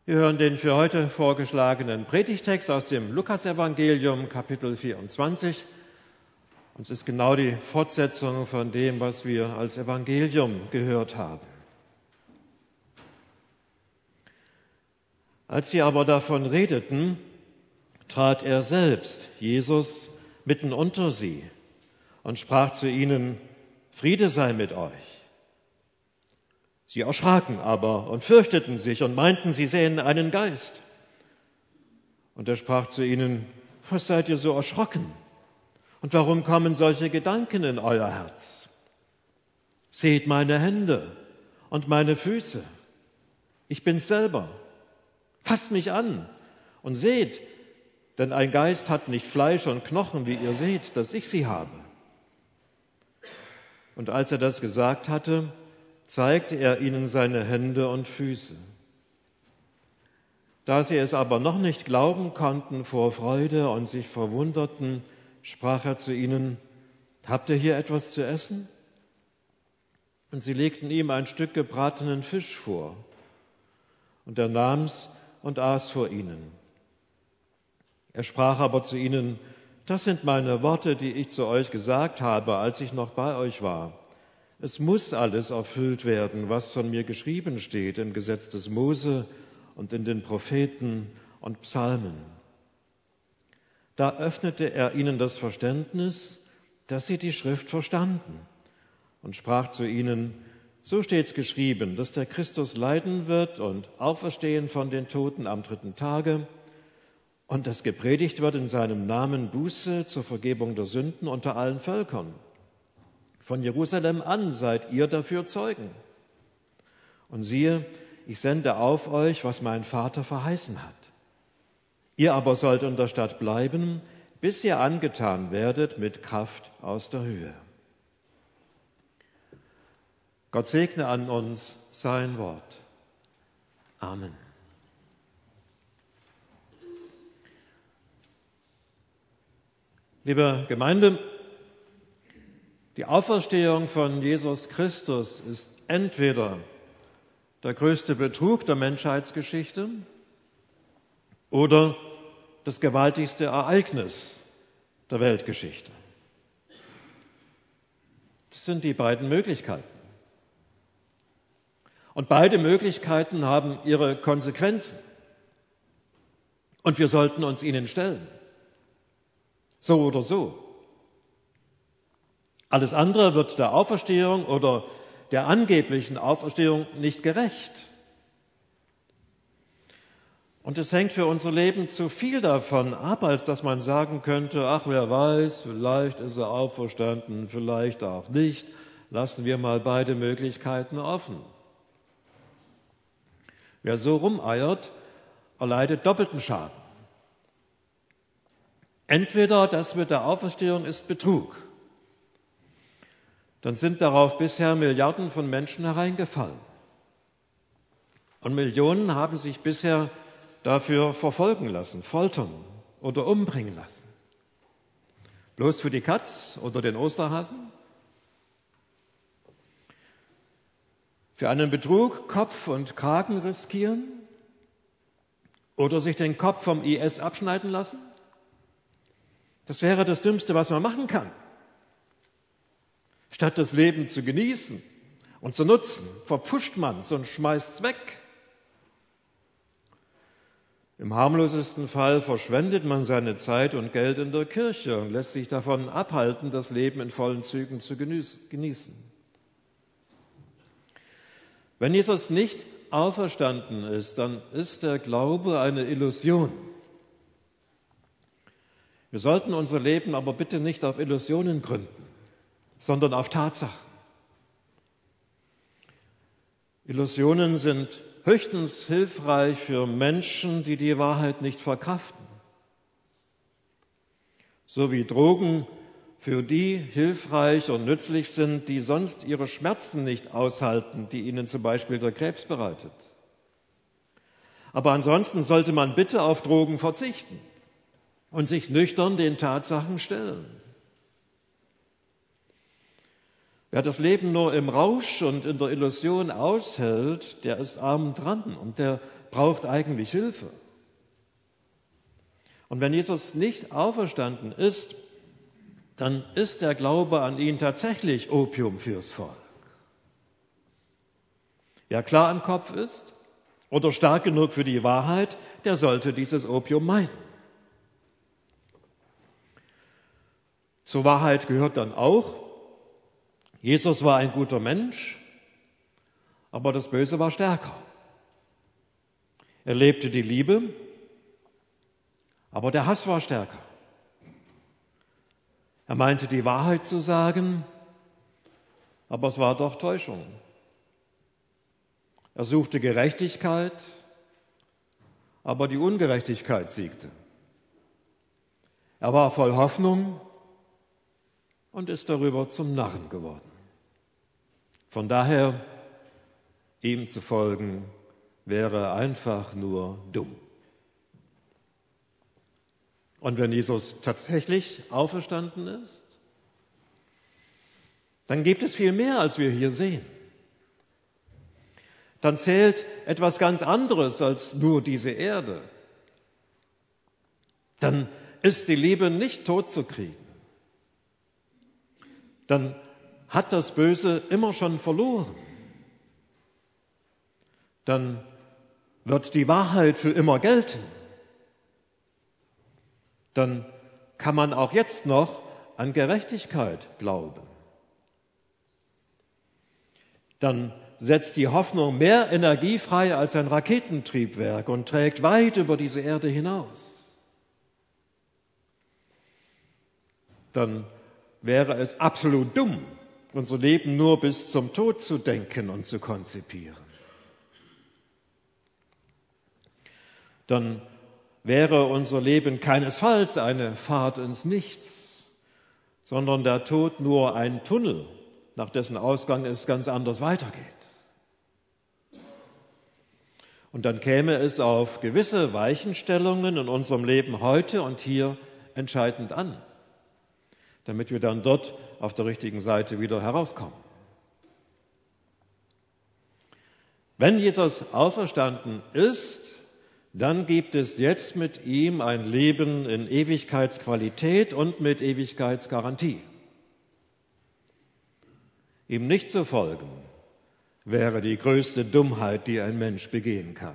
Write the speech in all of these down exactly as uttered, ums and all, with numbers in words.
Wir hören den für heute vorgeschlagenen Predigtext aus dem Lukasevangelium, Kapitel vierundzwanzig. Und es ist genau die Fortsetzung von dem, was wir als Evangelium gehört haben. Als sie aber davon redeten, trat er selbst, Jesus, mitten unter sie und sprach zu ihnen: Friede sei mit euch. Sie erschraken aber und fürchteten sich und meinten, sie sähen einen Geist. Und er sprach zu ihnen: Was seid ihr so erschrocken? Und warum kommen solche Gedanken in euer Herz? Seht meine Hände und meine Füße. Ich bin's selber. Fasst mich an und seht, denn ein Geist hat nicht Fleisch und Knochen, wie ihr seht, dass ich sie habe. Und als er das gesagt hatte, zeigte er ihnen seine Hände und Füße. Da sie es aber noch nicht glauben konnten vor Freude und sich verwunderten, sprach er zu ihnen: Habt ihr hier etwas zu essen? Und sie legten ihm ein Stück gebratenen Fisch vor. Und er nahm's und aß vor ihnen. Er sprach aber zu ihnen: Das sind meine Worte, die ich zu euch gesagt habe, als ich noch bei euch war. Es muss alles erfüllt werden, was von mir geschrieben steht im Gesetz des Mose und in den Propheten und Psalmen. Da öffnete er ihnen das Verständnis, dass sie die Schrift verstanden, und sprach zu ihnen: So steht's geschrieben, dass der Christus leiden wird und auferstehen von den Toten am dritten Tage, und dass gepredigt wird in seinem Namen Buße zur Vergebung der Sünden unter allen Völkern. Von Jerusalem an seid ihr dafür Zeugen. Und siehe, ich sende auf euch, was mein Vater verheißen hat. Ihr aber sollt in der Stadt bleiben, bis ihr angetan werdet mit Kraft aus der Höhe. Gott segne an uns sein Wort. Amen. Liebe Gemeinde, die Auferstehung von Jesus Christus ist entweder der größte Betrug der Menschheitsgeschichte oder das gewaltigste Ereignis der Weltgeschichte. Das sind die beiden Möglichkeiten. Und beide Möglichkeiten haben ihre Konsequenzen. Und wir sollten uns ihnen stellen. So oder so. Alles andere wird der Auferstehung oder der angeblichen Auferstehung nicht gerecht. Und es hängt für unser Leben zu viel davon ab, als dass man sagen könnte: Ach, wer weiß, vielleicht ist er auferstanden, vielleicht auch nicht. Lassen wir mal beide Möglichkeiten offen. Wer so rumeiert, erleidet doppelten Schaden. Entweder das mit der Auferstehung ist Betrug. Dann sind darauf bisher Milliarden von Menschen hereingefallen. Und Millionen haben sich bisher dafür verfolgen lassen, foltern oder umbringen lassen. Bloß für die Katz oder den Osterhasen? Für einen Betrug Kopf und Kragen riskieren? Oder sich den Kopf vom I S abschneiden lassen? Das wäre das Dümmste, was man machen kann. Statt das Leben zu genießen und zu nutzen, verpfuscht man es und schmeißt es weg. Im harmlosesten Fall verschwendet man seine Zeit und Geld in der Kirche und lässt sich davon abhalten, das Leben in vollen Zügen zu genießen. Wenn Jesus nicht auferstanden ist, dann ist der Glaube eine Illusion. Wir sollten unser Leben aber bitte nicht auf Illusionen gründen, sondern auf Tatsachen. Illusionen sind höchstens hilfreich für Menschen, die die Wahrheit nicht verkraften. So wie Drogen für die hilfreich und nützlich sind, die sonst ihre Schmerzen nicht aushalten, die ihnen zum Beispiel der Krebs bereitet. Aber ansonsten sollte man bitte auf Drogen verzichten und sich nüchtern den Tatsachen stellen. Wer das Leben nur im Rausch und in der Illusion aushält, der ist arm dran und der braucht eigentlich Hilfe. Und wenn Jesus nicht auferstanden ist, dann ist der Glaube an ihn tatsächlich Opium fürs Volk. Wer klar im Kopf ist oder stark genug für die Wahrheit, der sollte dieses Opium meiden. Zur Wahrheit gehört dann auch, Jesus war ein guter Mensch, aber das Böse war stärker. Er lebte die Liebe, aber der Hass war stärker. Er meinte, die Wahrheit zu sagen, aber es war doch Täuschung. Er suchte Gerechtigkeit, aber die Ungerechtigkeit siegte. Er war voll Hoffnung und ist darüber zum Narren geworden. Von daher, ihm zu folgen, wäre einfach nur dumm. Und wenn Jesus tatsächlich auferstanden ist, dann gibt es viel mehr, als wir hier sehen. Dann zählt etwas ganz anderes als nur diese Erde. Dann ist die Liebe nicht totzukriegen. Dann hat das Böse immer schon verloren. Dann wird die Wahrheit für immer gelten. Dann kann man auch jetzt noch an Gerechtigkeit glauben. Dann setzt die Hoffnung mehr Energie frei als ein Raketentriebwerk und trägt weit über diese Erde hinaus. Dann wäre es absolut dumm, unser Leben nur bis zum Tod zu denken und zu konzipieren. Dann wäre unser Leben keinesfalls eine Fahrt ins Nichts, sondern der Tod nur ein Tunnel, nach dessen Ausgang es ganz anders weitergeht. Und dann käme es auf gewisse Weichenstellungen in unserem Leben heute und hier entscheidend an, damit wir dann dort auf der richtigen Seite wieder herauskommen. Wenn Jesus auferstanden ist, dann gibt es jetzt mit ihm ein Leben in Ewigkeitsqualität und mit Ewigkeitsgarantie. Ihm nicht zu folgen, wäre die größte Dummheit, die ein Mensch begehen kann.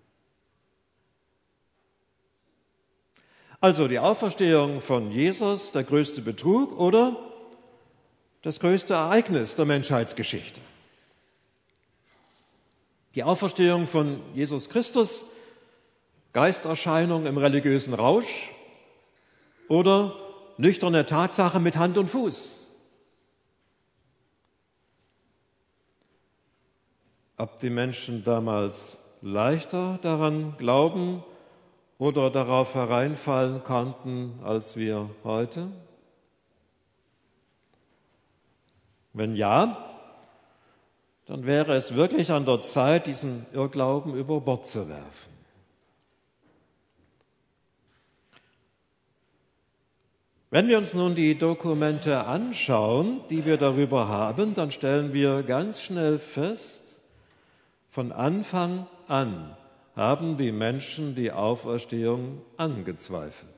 Also die Auferstehung von Jesus, der größte Betrug oder das größte Ereignis der Menschheitsgeschichte. Die Auferstehung von Jesus Christus, Geisterscheinung im religiösen Rausch oder nüchterne Tatsache mit Hand und Fuß. Ob die Menschen damals leichter daran glauben oder darauf hereinfallen konnten als wir heute? Wenn ja, dann wäre es wirklich an der Zeit, diesen Irrglauben über Bord zu werfen. Wenn wir uns nun die Dokumente anschauen, die wir darüber haben, dann stellen wir ganz schnell fest, von Anfang an haben die Menschen die Auferstehung angezweifelt.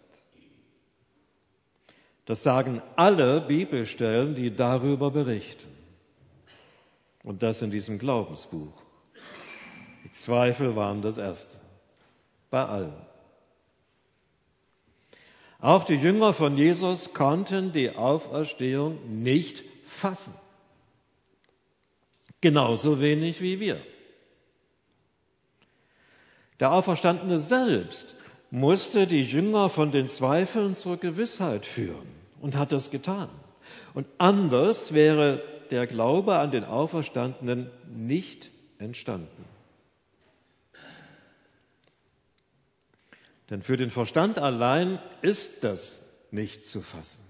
Das sagen alle Bibelstellen, die darüber berichten. Und das in diesem Glaubensbuch. Die Zweifel waren das Erste. Bei allen. Auch die Jünger von Jesus konnten die Auferstehung nicht fassen. Genauso wenig wie wir. Der Auferstandene selbst musste die Jünger von den Zweifeln zur Gewissheit führen und hat das getan. Und anders wäre der Glaube an den Auferstandenen nicht entstanden. Denn für den Verstand allein ist das nicht zu fassen.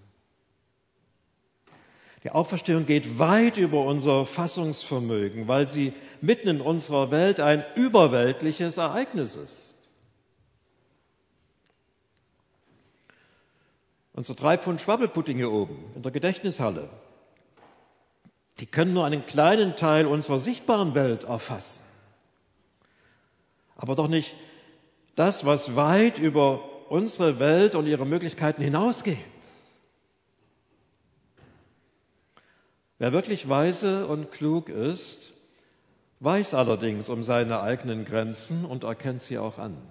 Die Auferstehung geht weit über unser Fassungsvermögen, weil sie mitten in unserer Welt ein überweltliches Ereignis ist. Unser drei Pfund Schwabbelpudding hier oben in der Gedächtnishalle, Die können nur einen kleinen Teil unserer sichtbaren Welt erfassen. Aber doch nicht das, was weit über unsere Welt und ihre Möglichkeiten hinausgeht. Wer wirklich weise und klug ist, weiß allerdings um seine eigenen Grenzen und erkennt sie auch an.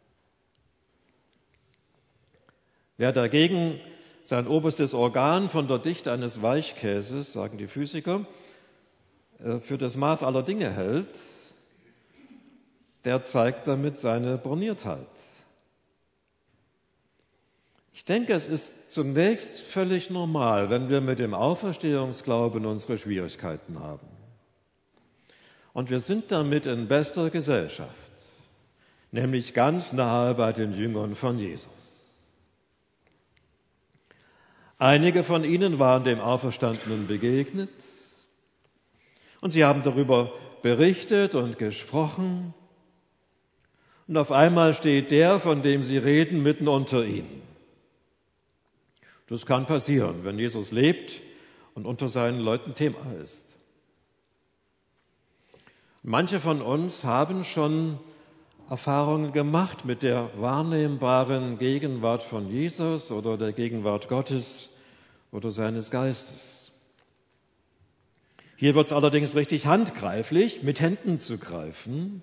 Wer dagegen sein oberstes Organ von der Dichte eines Weichkäses, sagen die Physiker, für das Maß aller Dinge hält, der zeigt damit seine Borniertheit. Ich denke, es ist zunächst völlig normal, wenn wir mit dem Auferstehungsglauben unsere Schwierigkeiten haben. Und wir sind damit in bester Gesellschaft, nämlich ganz nahe bei den Jüngern von Jesus. Einige von ihnen waren dem Auferstandenen begegnet und sie haben darüber berichtet und gesprochen. Und auf einmal steht der, von dem sie reden, mitten unter ihnen. Das kann passieren, wenn Jesus lebt und unter seinen Leuten Thema ist. Manche von uns haben schon Erfahrungen gemacht mit der wahrnehmbaren Gegenwart von Jesus oder der Gegenwart Gottes oder seines Geistes. Hier wird es allerdings richtig handgreiflich, mit Händen zu greifen.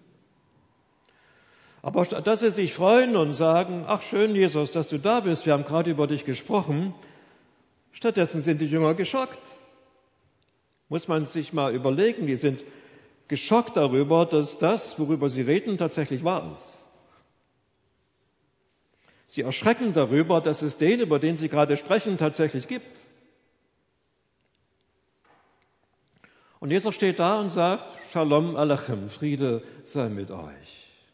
Aber statt dass sie sich freuen und sagen, ach schön, Jesus, dass du da bist, wir haben gerade über dich gesprochen, stattdessen sind die Jünger geschockt. Muss man sich mal überlegen, die sind geschockt darüber, dass das, worüber sie reden, tatsächlich wahr ist. Sie erschrecken darüber, dass es den, über den sie gerade sprechen, tatsächlich gibt. Und Jesus steht da und sagt, Shalom Aleichem, Friede sei mit euch.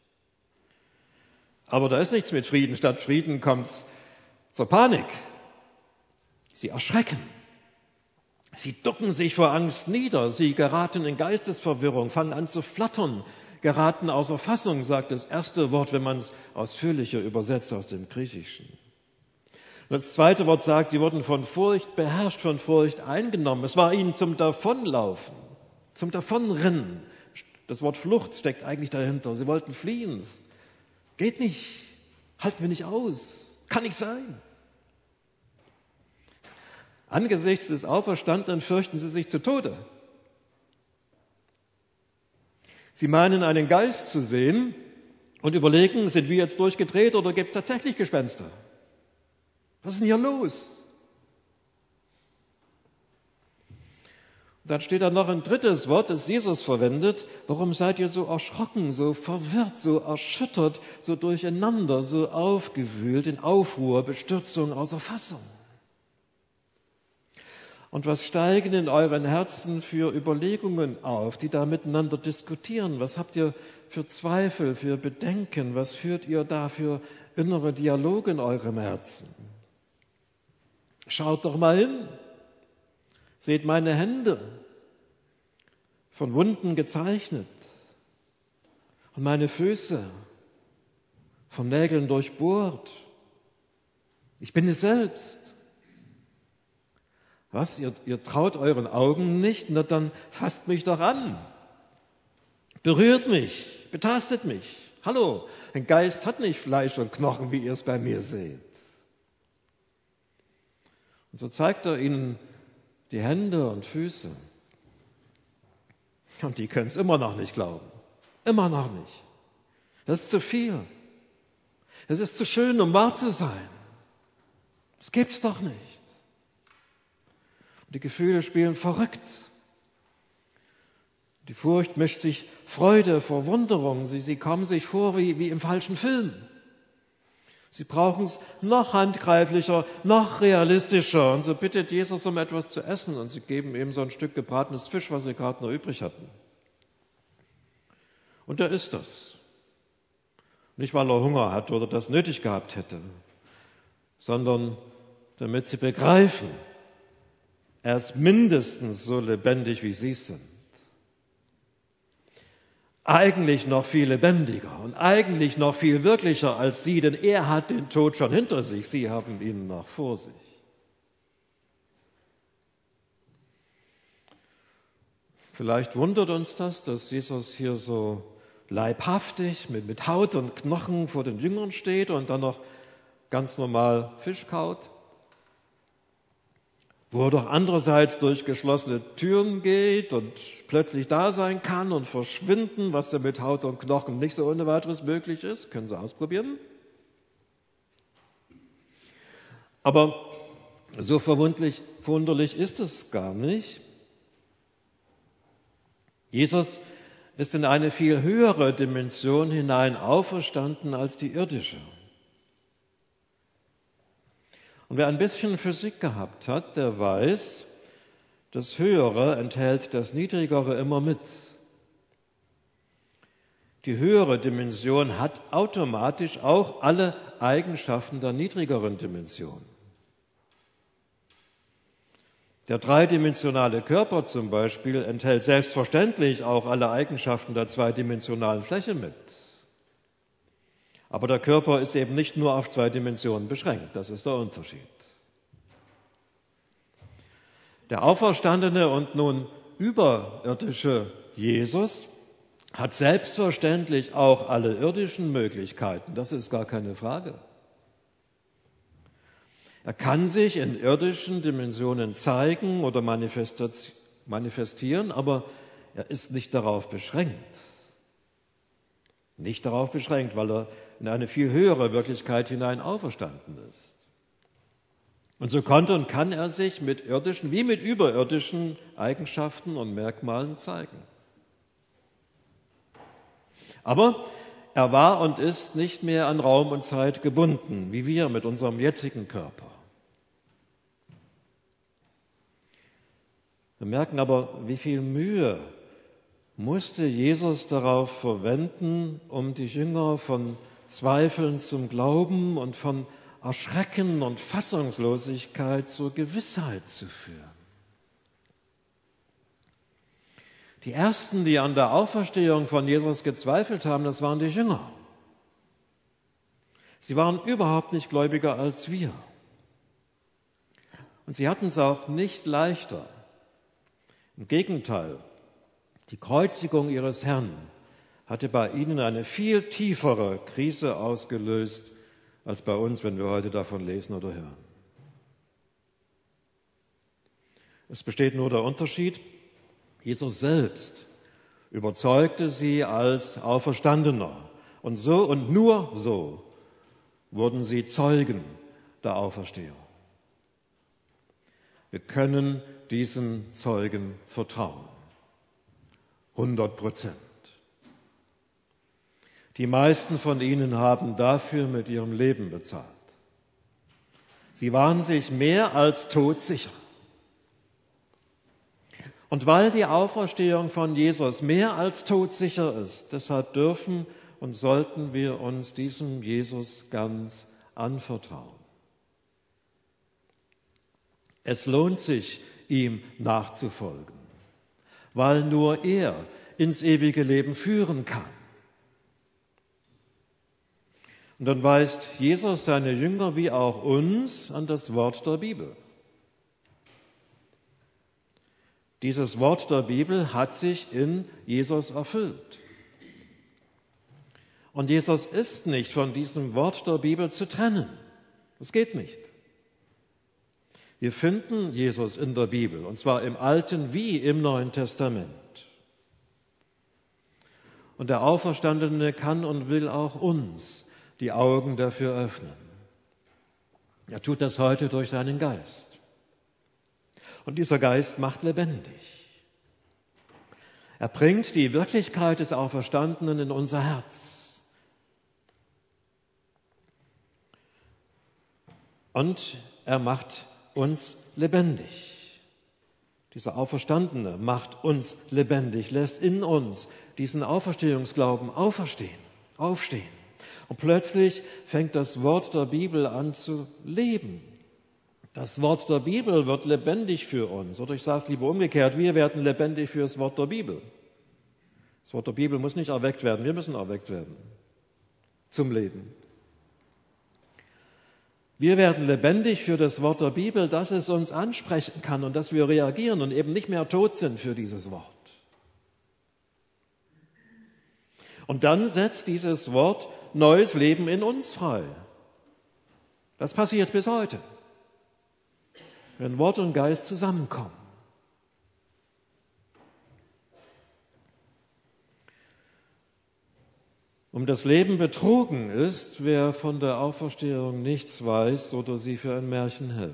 Aber da ist nichts mit Frieden. Statt Frieden kommt es zur Panik. Sie erschrecken. Sie ducken sich vor Angst nieder. Sie geraten in Geistesverwirrung, fangen an zu flattern, geraten außer Fassung, sagt das erste Wort, wenn man es ausführlicher übersetzt aus dem Griechischen. Und das zweite Wort sagt, sie wurden von Furcht beherrscht, von Furcht eingenommen. Es war ihnen zum Davonlaufen, zum Davonrennen. Das Wort Flucht steckt eigentlich dahinter. Sie wollten fliehen. Geht nicht, halten wir nicht aus, kann nicht sein. Angesichts des Auferstandenen fürchten sie sich zu Tode. Sie meinen, einen Geist zu sehen und überlegen, sind wir jetzt durchgedreht oder gibt es tatsächlich Gespenster? Was ist denn hier los? Dann steht da noch ein drittes Wort, das Jesus verwendet. Warum seid ihr so erschrocken, so verwirrt, so erschüttert, so durcheinander, so aufgewühlt, in Aufruhr, Bestürzung, außer Fassung? Und was steigen in euren Herzen für Überlegungen auf, die da miteinander diskutieren? Was habt ihr für Zweifel, für Bedenken? Was führt ihr da für innere Dialoge in eurem Herzen? Schaut doch mal hin. Seht meine Hände, von Wunden gezeichnet, und meine Füße, von Nägeln durchbohrt. Ich bin es selbst. Was, ihr, ihr traut euren Augen nicht? Na dann fasst mich doch an. Berührt mich, betastet mich. Hallo, ein Geist hat nicht Fleisch und Knochen, wie ihr es bei mir seht. Und so zeigt er ihnen die Hände und Füße. Und die können es immer noch nicht glauben. Immer noch nicht. Das ist zu viel. Das ist zu schön, um wahr zu sein. Das gibt's doch nicht. Und die Gefühle spielen verrückt. Die Furcht mischt sich Freude, Verwunderung. Sie, sie kommen sich vor wie, wie im falschen Film. Sie brauchen es noch handgreiflicher, noch realistischer. Und so bittet Jesus um etwas zu essen. Und sie geben ihm so ein Stück gebratenes Fisch, was sie gerade noch übrig hatten. Und er isst das. Nicht, weil er Hunger hat oder das nötig gehabt hätte, sondern damit sie begreifen, er ist mindestens so lebendig, wie sie sind. Eigentlich noch viel lebendiger und eigentlich noch viel wirklicher als sie, denn er hat den Tod schon hinter sich, sie haben ihn noch vor sich. Vielleicht wundert uns das, dass Jesus hier so leibhaftig mit, mit Haut und Knochen vor den Jüngern steht und dann noch ganz normal Fisch kaut. Wo er doch andererseits durch geschlossene Türen geht und plötzlich da sein kann und verschwinden, was ja mit Haut und Knochen nicht so ohne weiteres möglich ist. Können Sie ausprobieren. Aber so verwunderlich, verwunderlich ist es gar nicht. Jesus ist in eine viel höhere Dimension hinein auferstanden als die irdische. Und wer ein bisschen Physik gehabt hat, der weiß, das Höhere enthält das Niedrigere immer mit. Die höhere Dimension hat automatisch auch alle Eigenschaften der niedrigeren Dimension. Der dreidimensionale Körper zum Beispiel enthält selbstverständlich auch alle Eigenschaften der zweidimensionalen Fläche mit. Aber der Körper ist eben nicht nur auf zwei Dimensionen beschränkt. Das ist der Unterschied. Der auferstandene und nun überirdische Jesus hat selbstverständlich auch alle irdischen Möglichkeiten. Das ist gar keine Frage. Er kann sich in irdischen Dimensionen zeigen oder manifestieren, aber er ist nicht darauf beschränkt. Nicht darauf beschränkt, weil er in eine viel höhere Wirklichkeit hinein auferstanden ist. Und so konnte und kann er sich mit irdischen wie mit überirdischen Eigenschaften und Merkmalen zeigen. Aber er war und ist nicht mehr an Raum und Zeit gebunden, wie wir mit unserem jetzigen Körper. Wir merken aber, wie viel Mühe musste Jesus darauf verwenden, um die Jünger von Zweifeln zum Glauben und von Erschrecken und Fassungslosigkeit zur Gewissheit zu führen. Die ersten, die an der Auferstehung von Jesus gezweifelt haben, das waren die Jünger. Sie waren überhaupt nicht gläubiger als wir. Und sie hatten es auch nicht leichter. Im Gegenteil, die Kreuzigung ihres Herrn hatte bei ihnen eine viel tiefere Krise ausgelöst als bei uns, wenn wir heute davon lesen oder hören. Es besteht nur der Unterschied, Jesus selbst überzeugte sie als Auferstandener. Und so und nur so wurden sie Zeugen der Auferstehung. Wir können diesen Zeugen vertrauen. hundert Prozent. Die meisten von ihnen haben dafür mit ihrem Leben bezahlt. Sie waren sich mehr als todsicher. Und weil die Auferstehung von Jesus mehr als todsicher ist, deshalb dürfen und sollten wir uns diesem Jesus ganz anvertrauen. Es lohnt sich, ihm nachzufolgen, weil nur er ins ewige Leben führen kann. Und dann weist Jesus seine Jünger wie auch uns an das Wort der Bibel. Dieses Wort der Bibel hat sich in Jesus erfüllt. Und Jesus ist nicht von diesem Wort der Bibel zu trennen. Das geht nicht. Wir finden Jesus in der Bibel, und zwar im Alten wie im Neuen Testament. Und der Auferstandene kann und will auch uns die Augen dafür öffnen. Er tut das heute durch seinen Geist. Und dieser Geist macht lebendig. Er bringt die Wirklichkeit des Auferstandenen in unser Herz. Und er macht uns lebendig. Dieser Auferstandene macht uns lebendig, lässt in uns diesen Auferstehungsglauben auferstehen, aufstehen. Und plötzlich fängt das Wort der Bibel an zu leben. Das Wort der Bibel wird lebendig für uns. Oder ich sage es lieber umgekehrt, wir werden lebendig für das Wort der Bibel. Das Wort der Bibel muss nicht erweckt werden, wir müssen erweckt werden zum Leben. Wir werden lebendig für das Wort der Bibel, dass es uns ansprechen kann und dass wir reagieren und eben nicht mehr tot sind für dieses Wort. Und dann setzt dieses Wort neues Leben in uns frei. Das passiert bis heute, wenn Wort und Geist zusammenkommen. Um das Leben betrogen ist, wer von der Auferstehung nichts weiß oder sie für ein Märchen hält.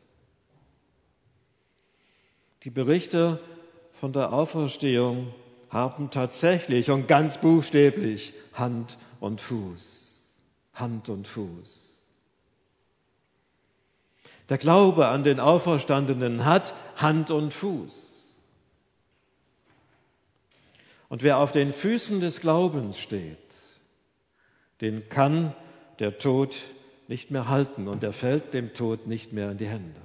Die Berichte von der Auferstehung haben tatsächlich und ganz buchstäblich Hand und Fuß. Hand und Fuß. Der Glaube an den Auferstandenen hat Hand und Fuß. Und wer auf den Füßen des Glaubens steht, den kann der Tod nicht mehr halten und er fällt dem Tod nicht mehr in die Hände.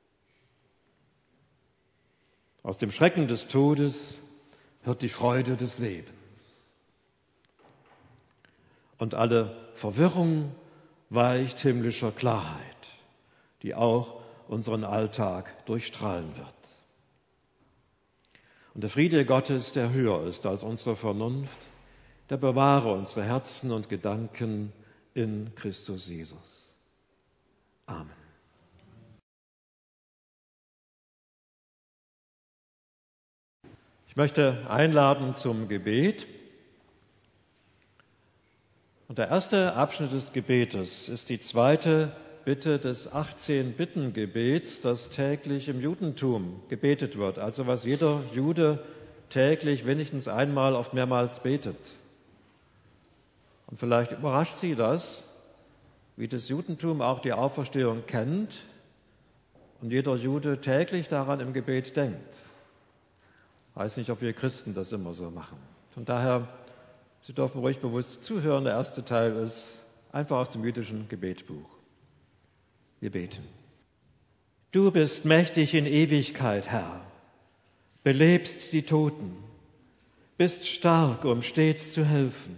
Aus dem Schrecken des Todes wird die Freude des Lebens. Und alle Verwirrung weicht himmlischer Klarheit, die auch unseren Alltag durchstrahlen wird. Und der Friede Gottes, der höher ist als unsere Vernunft, der bewahre unsere Herzen und Gedanken in Christus Jesus. Amen. Ich möchte einladen zum Gebet. Und der erste Abschnitt des Gebetes ist die zweite Bitte des achtzehn-Bitten-Gebets, das täglich im Judentum gebetet wird, also was jeder Jude täglich wenigstens einmal, oft mehrmals betet. Und vielleicht überrascht Sie das, wie das Judentum auch die Auferstehung kennt und jeder Jude täglich daran im Gebet denkt. Ich weiß nicht, ob wir Christen das immer so machen. Von daher, Sie dürfen ruhig bewusst zuhören. Der erste Teil ist einfach aus dem jüdischen Gebetbuch. Wir beten. Du bist mächtig in Ewigkeit, Herr, belebst die Toten, bist stark, um stets zu helfen,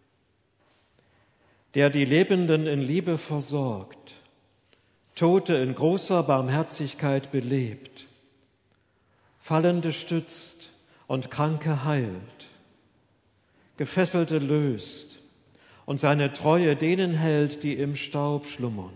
der die Lebenden in Liebe versorgt, Tote in großer Barmherzigkeit belebt, Fallende stützt und Kranke heilt, Gefesselte löst und seine Treue denen hält, die im Staub schlummern.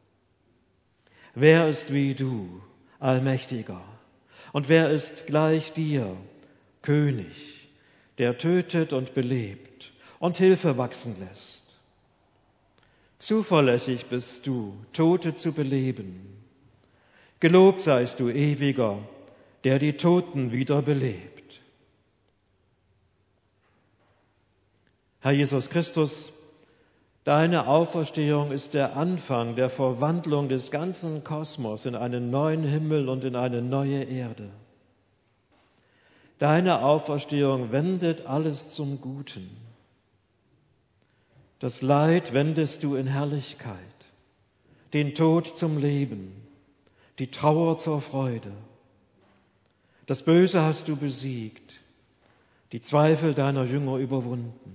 Wer ist wie du, Allmächtiger? Und wer ist gleich dir, König, der tötet und belebt und Hilfe wachsen lässt? Zuverlässig bist du, Tote zu beleben. Gelobt seist du, Ewiger, der die Toten wieder belebt. Herr Jesus Christus, deine Auferstehung ist der Anfang der Verwandlung des ganzen Kosmos in einen neuen Himmel und in eine neue Erde. Deine Auferstehung wendet alles zum Guten. Das Leid wendest du in Herrlichkeit, den Tod zum Leben, die Trauer zur Freude. Das Böse hast du besiegt, die Zweifel deiner Jünger überwunden.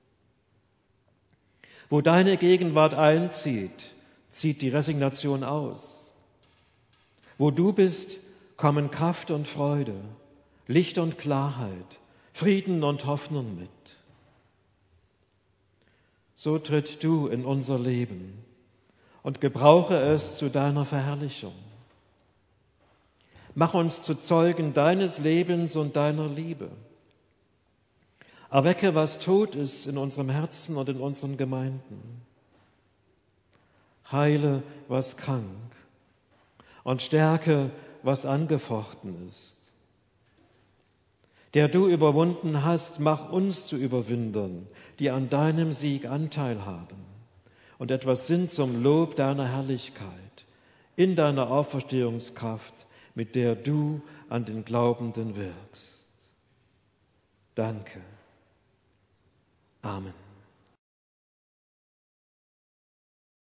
Wo deine Gegenwart einzieht, zieht die Resignation aus. Wo du bist, kommen Kraft und Freude, Licht und Klarheit, Frieden und Hoffnung mit. So tritt du in unser Leben und gebrauche es zu deiner Verherrlichung. Mach uns zu Zeugen deines Lebens und deiner Liebe. Erwecke, was tot ist in unserem Herzen und in unseren Gemeinden. Heile, was krank und stärke, was angefochten ist. Der du überwunden hast, mach uns zu Überwindern, die an deinem Sieg Anteil haben und etwas sind zum Lob deiner Herrlichkeit, in deiner Auferstehungskraft, mit der du an den Glaubenden wirkst. Danke. Amen.